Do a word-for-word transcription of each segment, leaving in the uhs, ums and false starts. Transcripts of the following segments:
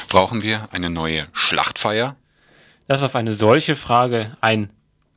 Brauchen wir eine neue Schlachtfeier? Dass auf eine solche Frage ein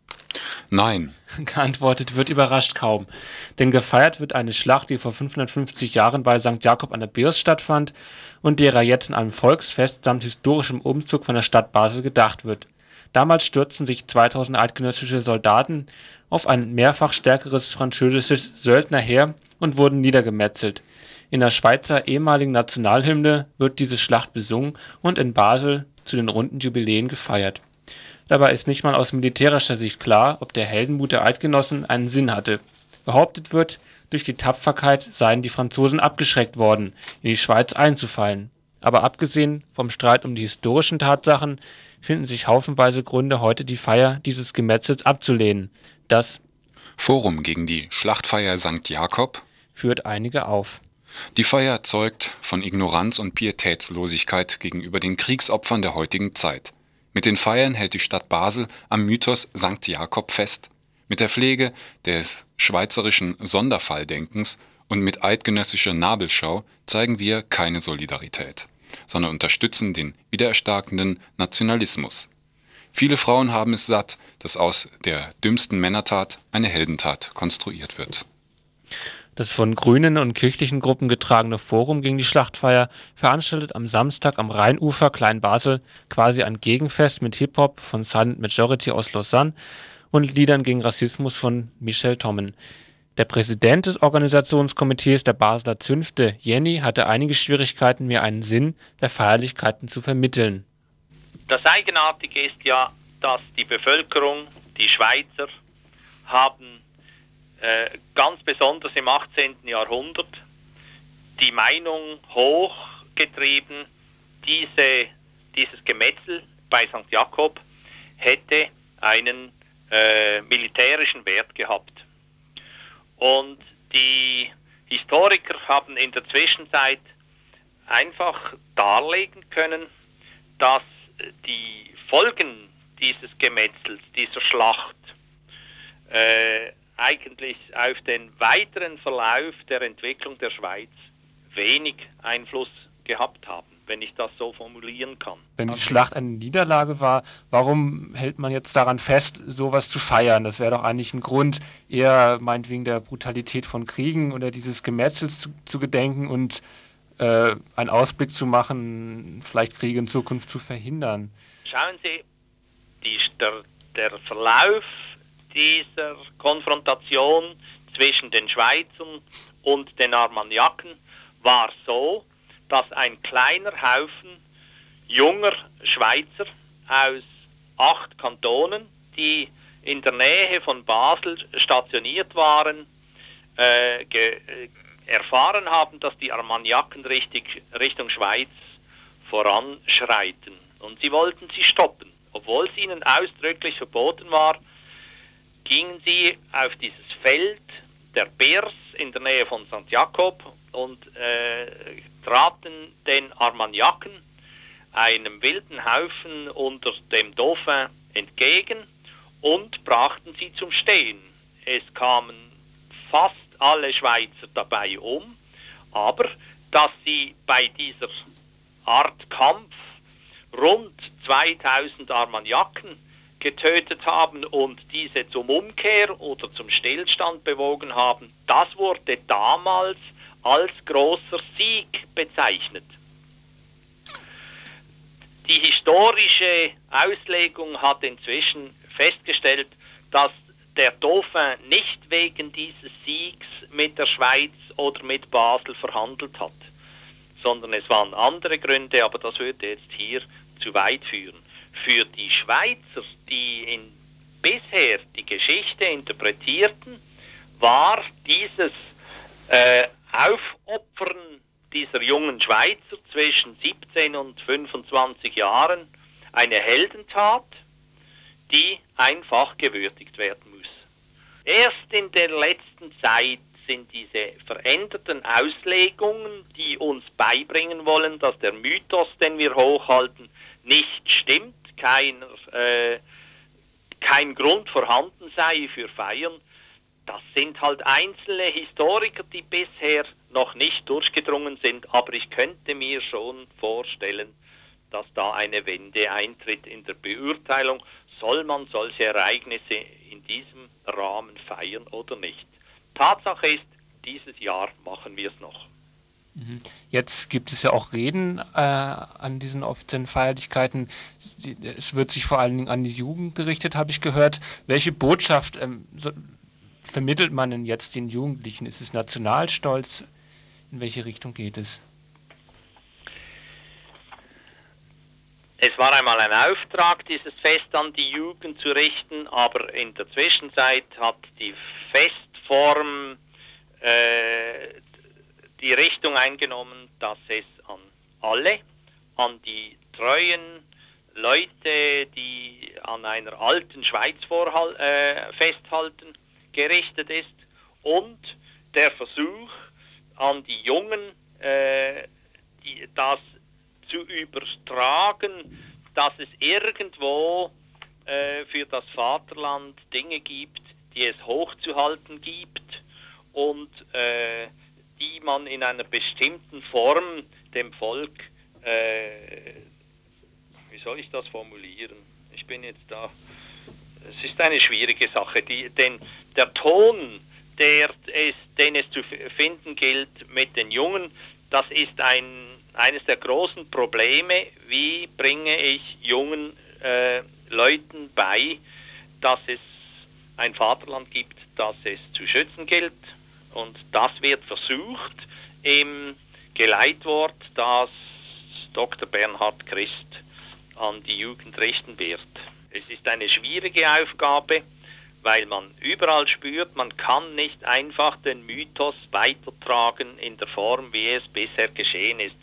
Nein. geantwortet wird, überrascht kaum. Denn gefeiert wird eine Schlacht, die vor fünfhundertfünfzig Jahren bei Sankt Jakob an der Birs stattfand und derer jetzt in einem Volksfest samt historischem Umzug von der Stadt Basel gedacht wird. Damals stürzten sich zweitausend eidgenössische Soldaten auf ein mehrfach stärkeres französisches Söldnerheer und wurden niedergemetzelt. In der Schweizer ehemaligen Nationalhymne wird diese Schlacht besungen und in Basel zu den runden Jubiläen gefeiert. Dabei ist nicht mal aus militärischer Sicht klar, ob der Heldenmut der Eidgenossen einen Sinn hatte. Behauptet wird, durch die Tapferkeit seien die Franzosen abgeschreckt worden, in die Schweiz einzufallen. Aber abgesehen vom Streit um die historischen Tatsachen finden sich haufenweise Gründe, heute die Feier dieses Gemetzels abzulehnen. Das Forum gegen die Schlachtfeier Sankt Jakob führt einige auf. Die Feier zeugt von Ignoranz und Pietätslosigkeit gegenüber den Kriegsopfern der heutigen Zeit. Mit den Feiern hält die Stadt Basel am Mythos Sankt Jakob fest. Mit der Pflege des schweizerischen Sonderfalldenkens und mit eidgenössischer Nabelschau zeigen wir keine Solidarität, sondern unterstützen den wiedererstarkenden Nationalismus. Viele Frauen haben es satt, dass aus der dümmsten Männertat eine Heldentat konstruiert wird. Das von Grünen und kirchlichen Gruppen getragene Forum gegen die Schlachtfeier veranstaltet am Samstag am Rheinufer Kleinbasel quasi ein Gegenfest mit Hip-Hop von Silent Majority aus Lausanne und Liedern gegen Rassismus von Michel Tommen. Der Präsident des Organisationskomitees der Basler Zünfte, Jenny, hatte einige Schwierigkeiten, mir einen Sinn der Feierlichkeiten zu vermitteln. Das Eigenartige ist ja, dass die Bevölkerung, die Schweizer, haben Äh, ganz besonders im achtzehnten Jahrhundert die Meinung hochgetrieben, diese, dieses Gemetzel bei Sankt Jakob hätte einen äh, militärischen Wert gehabt. Und die Historiker haben in der Zwischenzeit einfach darlegen können, dass die Folgen dieses Gemetzels, dieser Schlacht, äh, eigentlich auf den weiteren Verlauf der Entwicklung der Schweiz wenig Einfluss gehabt haben, wenn ich das so formulieren kann. Wenn die Schlacht eine Niederlage war, warum hält man jetzt daran fest, sowas zu feiern? Das wäre doch eigentlich ein Grund, eher meinetwegen der Brutalität von Kriegen oder dieses Gemetzels zu, zu gedenken und äh, einen Ausblick zu machen, vielleicht Kriege in Zukunft zu verhindern. Schauen Sie, die, der, der Verlauf dieser Konfrontation zwischen den Schweizern und den Armagnacken war so, dass ein kleiner Haufen junger Schweizer aus acht Kantonen, die in der Nähe von Basel stationiert waren, äh, ge- äh, erfahren haben, dass die Armagnacken richtig, Richtung Schweiz voranschreiten. Und sie wollten sie stoppen. Obwohl es ihnen ausdrücklich verboten war, gingen sie auf dieses Feld der Birs in der Nähe von Sankt Jakob und äh, traten den Armagnacken, einem wilden Haufen unter dem Dauphin, entgegen und brachten sie zum Stehen. Es kamen fast alle Schweizer dabei um, aber dass sie bei dieser Art Kampf rund zweitausend Armagnacken getötet haben und diese zum Umkehr oder zum Stillstand bewogen haben, das wurde damals als großer Sieg bezeichnet. Die historische Auslegung hat inzwischen festgestellt, dass der Dauphin nicht wegen dieses Siegs mit der Schweiz oder mit Basel verhandelt hat, sondern es waren andere Gründe, aber das würde jetzt hier zu weit führen. Für die Schweizer, die in bisher die Geschichte interpretierten, war dieses äh, Aufopfern dieser jungen Schweizer zwischen siebzehn und fünfundzwanzig Jahren eine Heldentat, die einfach gewürdigt werden muss. Erst in der letzten Zeit sind diese veränderten Auslegungen, die uns beibringen wollen, dass der Mythos, den wir hochhalten, nicht stimmt, kein, äh, kein Grund vorhanden sei für Feiern. Das sind halt einzelne Historiker, die bisher noch nicht durchgedrungen sind, aber ich könnte mir schon vorstellen, dass da eine Wende eintritt in der Beurteilung, soll man solche Ereignisse in diesem Rahmen feiern oder nicht. Tatsache ist, dieses Jahr machen wir es noch. Jetzt gibt es ja auch Reden äh, an diesen offiziellen Feierlichkeiten. Es wird sich vor allen Dingen an die Jugend gerichtet, habe ich gehört. Welche Botschaft ähm, so, vermittelt man denn jetzt den Jugendlichen? Ist es Nationalstolz? In welche Richtung geht es? Es war einmal ein Auftrag, dieses Fest an die Jugend zu richten, aber in der Zwischenzeit hat die Festform äh, die Richtung eingenommen, dass es an alle, an die treuen Leute, die an einer alten Schweiz vorhal- äh, festhalten, gerichtet ist und der Versuch an die Jungen, äh, die, das zu übertragen, dass es irgendwo äh, für das Vaterland Dinge gibt, die es hochzuhalten gibt und äh, die man in einer bestimmten Form dem Volk, äh, wie soll ich das formulieren? Ich bin jetzt da, es ist eine schwierige Sache, die, denn der Ton, der es, den es zu finden gilt mit den Jungen, das ist ein, eines der großen Probleme, wie bringe ich jungen äh, Leuten bei, dass es ein Vaterland gibt, das es zu schützen gilt. Und das wird versucht im Geleitwort, das Doktor Bernhard Christ an die Jugend richten wird. Es ist eine schwierige Aufgabe, weil man überall spürt, man kann nicht einfach den Mythos weitertragen in der Form, wie es bisher geschehen ist.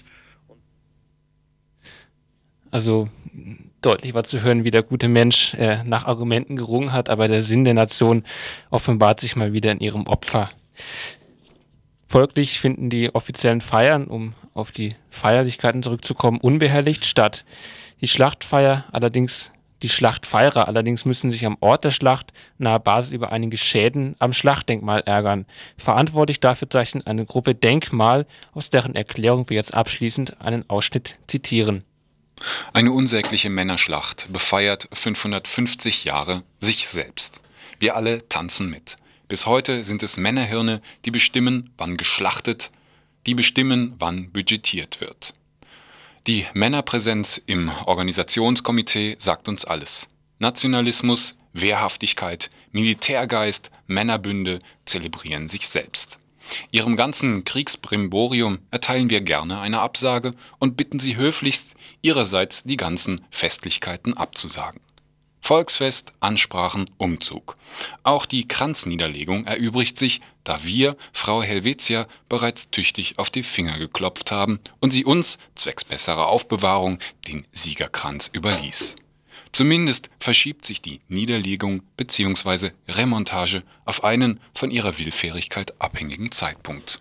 Also deutlich war zu hören, wie der gute Mensch äh, nach Argumenten gerungen hat, aber der Sinn der Nation offenbart sich mal wieder in ihrem Opfer. Folglich finden die offiziellen Feiern, um auf die Feierlichkeiten zurückzukommen, unbehelligt statt. Die Schlachtfeier allerdings, die Schlachtfeierer allerdings müssen sich am Ort der Schlacht nahe Basel über einige Schäden am Schlachtdenkmal ärgern. Verantwortlich dafür zeichnet eine Gruppe Denkmal, aus deren Erklärung wir jetzt abschließend einen Ausschnitt zitieren. Eine unsägliche Männerschlacht befeiert fünfhundertfünfzig Jahre sich selbst. Wir alle tanzen mit. Bis heute sind es Männerhirne, die bestimmen, wann geschlachtet, die bestimmen, wann budgetiert wird. Die Männerpräsenz im Organisationskomitee sagt uns alles. Nationalismus, Wehrhaftigkeit, Militärgeist, Männerbünde zelebrieren sich selbst. Ihrem ganzen Kriegsbrimborium erteilen wir gerne eine Absage und bitten Sie höflichst, Ihrerseits die ganzen Festlichkeiten abzusagen. Volksfest, Ansprachen, Umzug. Auch die Kranzniederlegung erübrigt sich, da wir, Frau Helvetia, bereits tüchtig auf die Finger geklopft haben und sie uns, zwecks besserer Aufbewahrung, den Siegerkranz überließ. Zumindest verschiebt sich die Niederlegung bzw. Remontage auf einen von ihrer Willfährigkeit abhängigen Zeitpunkt.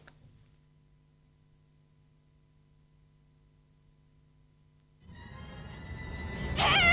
Hey!